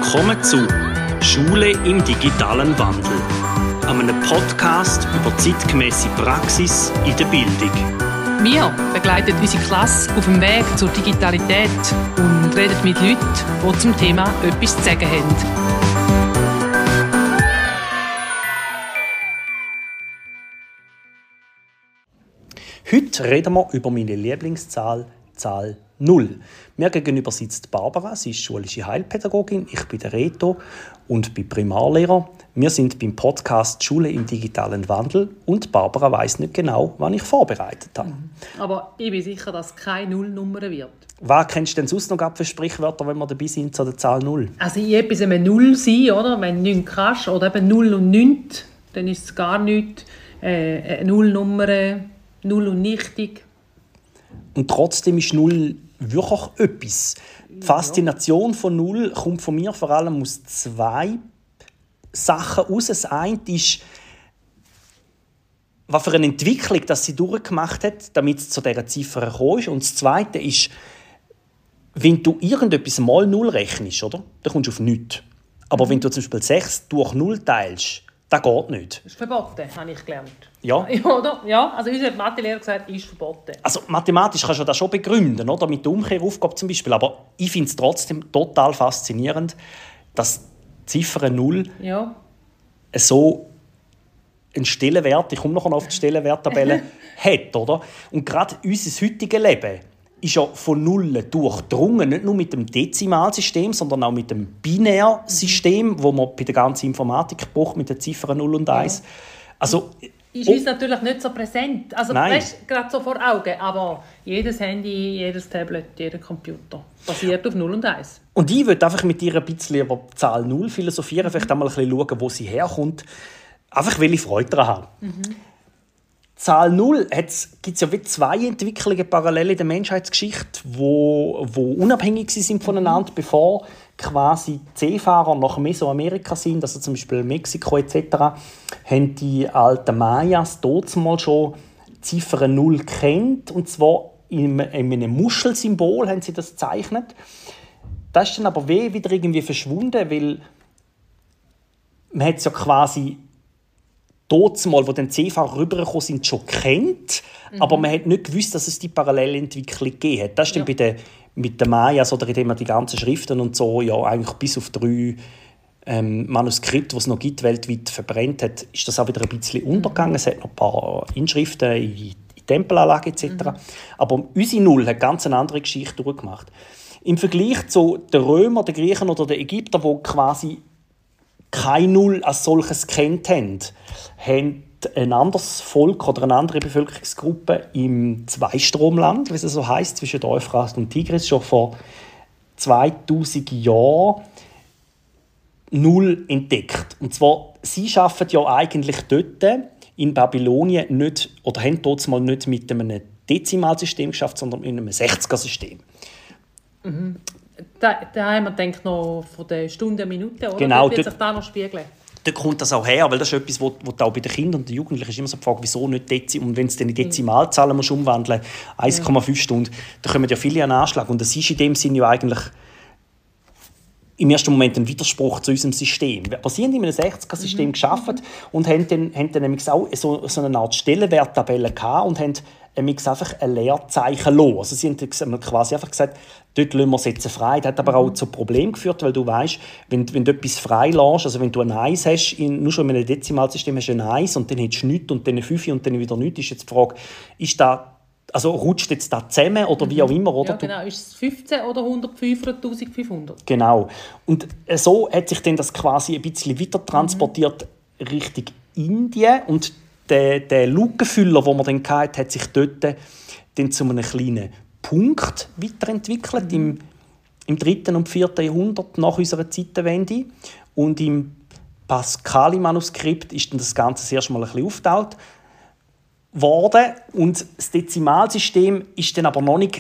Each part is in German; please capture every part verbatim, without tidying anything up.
Willkommen zu «Schule im digitalen Wandel», einem Podcast über zeitgemässe Praxis in der Bildung. Wir begleiten unsere Klasse auf dem Weg zur Digitalität und reden mit Leuten, die zum Thema etwas zu sagen haben. Heute reden wir über meine Lieblingszahl, Zahl null. Mir gegenüber sitzt Barbara, sie ist schulische Heilpädagogin, ich bin der Reto und bin Primarlehrer. Wir sind beim Podcast «Schule im digitalen Wandel» und Barbara weiss nicht genau, was ich vorbereitet habe. Aber ich bin sicher, dass es keine Nullnummer wird. Was kennst du denn sonst noch für Sprichwörter, wenn wir dabei sind, zu der Zahl null? Also in etwas eine Null sein, oder? Wenn du nichts kannst, oder eben null und nichts, dann ist es gar nichts. Äh, eine Nullnummer, null und nichtig. Und trotzdem ist null wirklich etwas. Die Faszination von null kommt von mir vor allem aus zwei Sachen raus. Das eine ist, was für eine Entwicklung dass sie durchgemacht hat, damit es zu dieser Ziffer gekommen ist. Und das Zweite ist, wenn du irgendetwas mal null rechnest, oder? Dann kommst du auf nichts. Aber mhm. wenn du zum Beispiel sechs durch null teilst, das geht nicht. Das ist verboten, habe ich gelernt. Ja. Oder? Ja, also unser Mathelehrer hat gesagt, ist verboten. Also mathematisch kannst du das schon begründen, oder? Mit der Umkehraufgabe zum Beispiel. Aber ich finde es trotzdem total faszinierend, dass die Ziffer null ja. so einen Stellenwert, ich komme noch auf die Stellenwerttabelle, hat, oder? Und gerade unser heutiges Leben ist ja von Nullen durchdrungen, nicht nur mit dem Dezimalsystem, sondern auch mit dem Binärsystem, mhm. wo man bei der ganzen Informatik braucht, mit den Ziffern null und eins. Ja. Also, ist uns oh. natürlich nicht so präsent. Also, weißt, gerade so vor Augen. Aber jedes Handy, jedes Tablet, jeder Computer basiert auf null und eins. Und ich würde einfach mit dir ein bisschen über die Zahl null philosophieren, mhm. vielleicht einmal ein bisschen schauen, wo sie herkommt. Einfach, weil ich Freude daran habe. Mhm. Zahl null gibt es ja wie zwei Entwicklungen parallel in der Menschheitsgeschichte, die wo, wo unabhängig sind voneinander, bevor quasi Seefahrer nach Mesoamerika sind, also zum Beispiel Mexiko et cetera, haben die alten Mayas dort mal schon die Ziffer null gekannt, und zwar in einem Muschelsymbol haben sie das gezeichnet. Das ist dann aber wieder irgendwie verschwunden, weil man hat es ja quasi dort mal, wo die Seefahrer rübergekommen sind, schon kennt, mhm. aber man hat nicht gewusst, dass es die Parallelentwicklung gegeben hat. Das ist ja. dann bei den, mit den Mayas, oder indem man die ganzen Schriften und so, ja, eigentlich bis auf drei ähm, Manuskripte, die es noch gibt, weltweit verbrennt hat, ist das auch wieder ein bisschen untergegangen. Es hat noch ein paar Inschriften in, in Tempelanlagen et cetera. Mhm. Aber unsere Null hat ganz eine andere Geschichte durchgemacht. Im Vergleich zu den Römern, den Griechen oder den Ägyptern, die quasi kein Null als solches kennt haben, haben ein anderes Volk oder eine andere Bevölkerungsgruppe im Zweistromland, wie es so heisst, zwischen der Euphrat und Tigris, schon vor zweitausend Jahren Null entdeckt. Und zwar, sie arbeiten ja eigentlich dort in Babylonien nicht, oder haben dort mal nicht mit einem Dezimalsystem geschafft, sondern mit einem sechziger-System. Mhm. Da, da haben wir gedacht, noch von den Stunden, Minuten, oder? Genau, wird sich da noch spiegeln. Da kommt das auch her, weil das ist etwas, wo, wo auch bei den Kindern und den Jugendlichen ist immer so die Frage, wieso nicht Dezi, und wenn es dann in Dezimalzahlen musst umwandeln, eins Komma fünf ja. Stunden, dann kommen ja viele an Anschlag. Und das ist in dem Sinne ja eigentlich im ersten Moment ein Widerspruch zu unserem System. Aber sie haben in einem sechziger-System mhm. geschaffen und haben dann, haben dann nämlich auch so, so eine Art Stellenwerttabelle gehabt und haben einfach ein Leerzeichen lassen. Also sie haben quasi einfach gesagt, dort lassen wir es jetzt frei. Das hat aber auch zu Problemen geführt, weil du weißt, wenn, wenn du etwas frei lässt, also wenn du ein eins hast, in, nur schon in einem Dezimalsystem hast du ein eins und dann hast du nichts und dann ein fünf und dann wieder nichts, ist jetzt die Frage, ist da, also rutscht jetzt das zusammen oder wie auch immer? Oder? Ja, genau. Ist es fünfzehn oder hundertfünf oder eintausendfünfhundert? Genau. Und so hat sich dann das quasi ein bisschen weiter transportiert mhm. Richtung Indien, und der, der Lückenfüller, den man dann hatte, hat sich dort dann zu einem kleinen Punkt weiterentwickelt, mhm. im, im dritten und vierten Jahrhundert nach unserer Zeitenwende. Und im Pascali-Manuskript ist dann das Ganze das erste Mal ein bisschen aufgetaucht worden. Und das Dezimalsystem ist dann aber noch nicht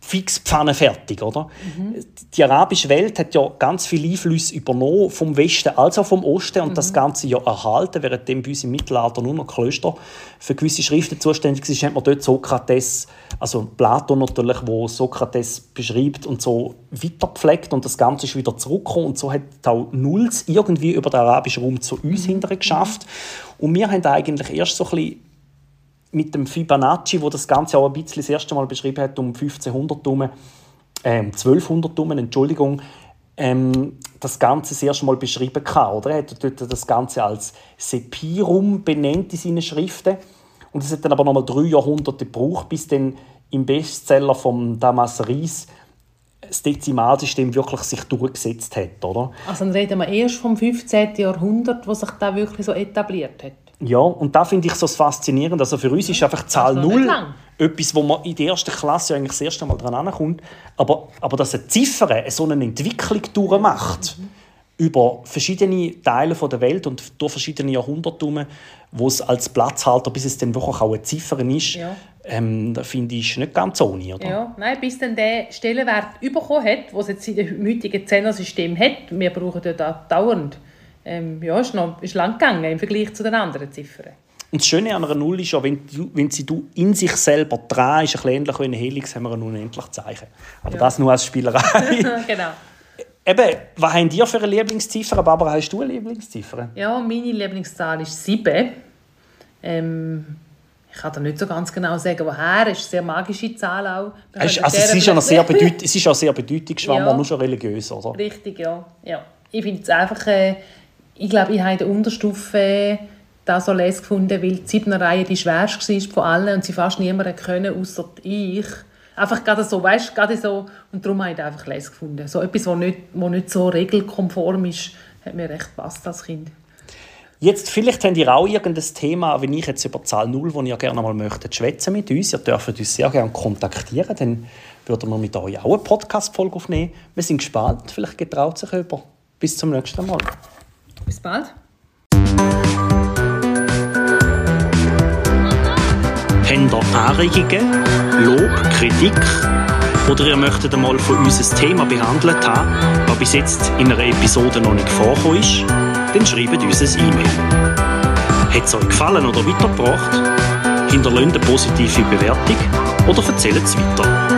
fix pfannenfertig, oder? Mhm. Die arabische Welt hat ja ganz viele Einflüsse übernommen, vom Westen als auch vom Osten, und mhm. das Ganze ja erhalten, während bei uns im Mittelalter nur noch Klöster für gewisse Schriften zuständig sind, hat man dort Sokrates, also Platon natürlich, wo Sokrates beschreibt und so weitergepflegt, und das Ganze ist wieder zurückgekommen, und so hat auch Nulls irgendwie über den arabischen Raum zu uns mhm. hinterher geschafft. Und wir haben eigentlich erst so ein bisschen mit dem Fibonacci, wo das Ganze auch ein bisschen das erste Mal beschrieben hat, um fünfzehnhundert herum, ähm, zwölfhundert herum, Entschuldigung, ähm, das Ganze das erste Mal beschrieben kann, oder? Er hat dort das Ganze als Sepirum benannt in seinen Schriften. Und es hat dann aber noch mal drei Jahrhunderte gebraucht, bis dann im Bestseller von Damas Ries das Dezimalsystem wirklich sich durchgesetzt hat, oder? Also dann reden wir erst vom fünfzehnten Jahrhundert, wo sich da wirklich so etabliert hat. Ja, und da finde ich so faszinierend. Also für uns ist einfach die Zahl null etwas, wo man in der ersten Klasse eigentlich das erste Mal dran ankommt. Aber, aber dass eine Ziffer so eine Entwicklung durchmacht, mhm. über verschiedene Teile der Welt und durch verschiedene Jahrhunderte, wo es als Platzhalter, bis es dann wirklich auch eine Ziffer ist, ja. ähm, da finde ich nicht ganz ohne. Oder? Ja, nein, bis dann der Stellenwert bekommen hat, den es jetzt in dem heutigen Zehnersystem hat. Wir brauchen ja da dauernd. Ähm, ja, ist, noch, ist lang gegangen im Vergleich zu den anderen Ziffern. Und das Schöne an einer Null ist ja, wenn, du, wenn sie du in sich selber dran ist, ein bisschen ähnlich wie ein Helix, haben wir ein unendliches Zeichen. Aber ja. das nur als Spielerei. Genau. Eben, was haben die für eine Lieblingsziffer? Barbara, hast du eine Lieblingsziffer? Ja, meine Lieblingszahl ist sieben. Ähm, ich kann dir nicht so ganz genau sagen, woher. Es ist eine sehr magische Zahl auch. Also es ist, auch sehr bedeut- es ist auch sehr bedeutungsschwanger, ja. nur schon religiös, oder? Richtig, ja. ja. Ich finde es einfach... Äh, Ich glaube, ich habe in der Unterstufe da so les gefunden, weil die siebte Reihe die schwerste war von allen und sie fast niemand können, außer ich. Einfach gerade so, weißt, gerade so. Und darum habe ich einfach les gefunden. So etwas, was nicht, was nicht so regelkonform ist, hat mir recht gepasst als Kind. Jetzt, vielleicht habt ihr auch irgendein Thema, wenn ich jetzt über die Zahl null, das ihr gerne mal möchtet, schwätzen mit uns. Ihr dürft uns sehr gerne kontaktieren, dann würden wir mit euch auch eine Podcast-Folge aufnehmen. Wir sind gespannt, vielleicht getraut sich jemand. Bis zum nächsten Mal. Bis bald. Habt ihr Anregungen, Lob, Kritik oder ihr möchtet einmal von uns ein Thema behandelt haben, das bis jetzt in einer Episode noch nicht vorgekommen ist, dann schreibt uns ein E-Mail. Hat es euch gefallen oder weitergebracht? Hinterlasst eine positive Bewertung oder erzählt es weiter.